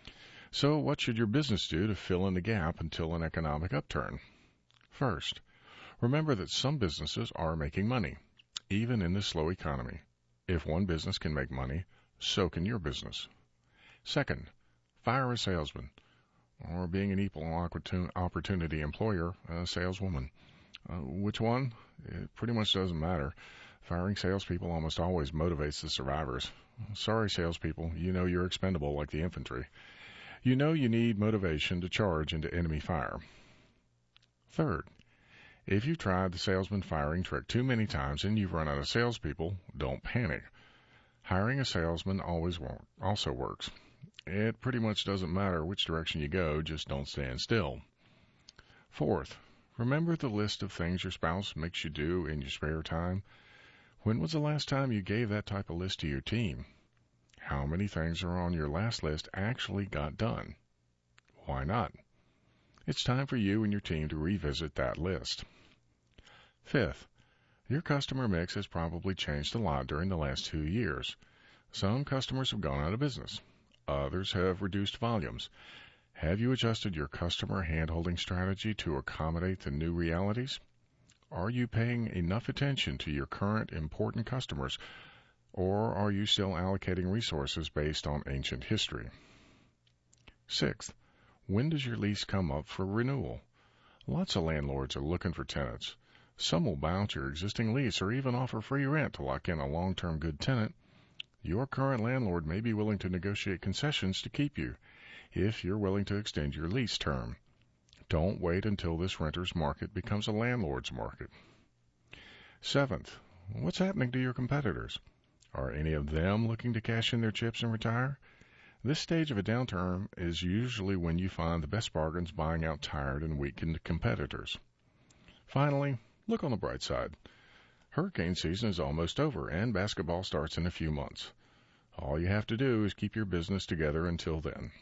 So what should your business do to fill in the gap until an economic upturn? First, remember that some businesses are making money, even in this slow economy. If one business can make money, so can your business. Second, fire a salesman, or being an equal opportunity employer, a saleswoman. Uh, which one? It pretty much doesn't matter. Firing salespeople almost always motivates the survivors. Sorry, salespeople, you know you're expendable like the infantry. You know you need motivation to charge into enemy fire. Third, if you've tried the salesman firing trick too many times and you've run out of salespeople, don't panic. Hiring a salesman always won't, also works. It pretty much doesn't matter which direction you go, just don't stand still. Fourth, remember the list of things your spouse makes you do in your spare time. When was the last time you gave that type of list to your team? How many things are on your last list actually got done? Why not? It's time for you and your team to revisit that list. Fifth, your customer mix has probably changed a lot during the last two years. Some customers have gone out of business. Others have reduced volumes. Have you adjusted your customer handholding strategy to accommodate the new realities? Are you paying enough attention to your current important customers, or are you still allocating resources based on ancient history? Sixth, when does your lease come up for renewal? Lots of landlords are looking for tenants. Some will bounce your existing lease or even offer free rent to lock in a long-term good tenant. Your current landlord may be willing to negotiate concessions to keep you if you're willing to extend your lease term. Don't wait until this renter's market becomes a landlord's market. Seventh, what's happening to your competitors? Are any of them looking to cash in their chips and retire? This stage of a downturn is usually when you find the best bargains buying out tired and weakened competitors. Finally, look on the bright side. Hurricane season is almost over, and basketball starts in a few months. All you have to do is keep your business together until then.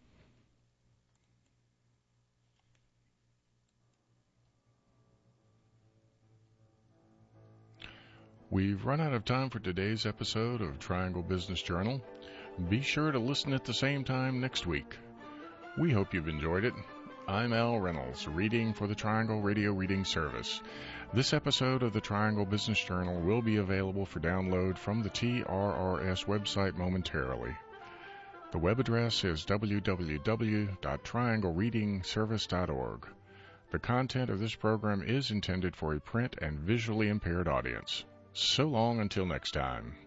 We've run out of time for today's episode of Triangle Business Journal. Be sure to listen at the same time next week. We hope you've enjoyed it. I'm Al Reynolds, reading for the Triangle Radio Reading Service. This episode of the Triangle Business Journal will be available for download from the T R R S website momentarily. The web address is w w w dot triangle reading service dot org. The content of this program is intended for a print and visually impaired audience. So long until next time.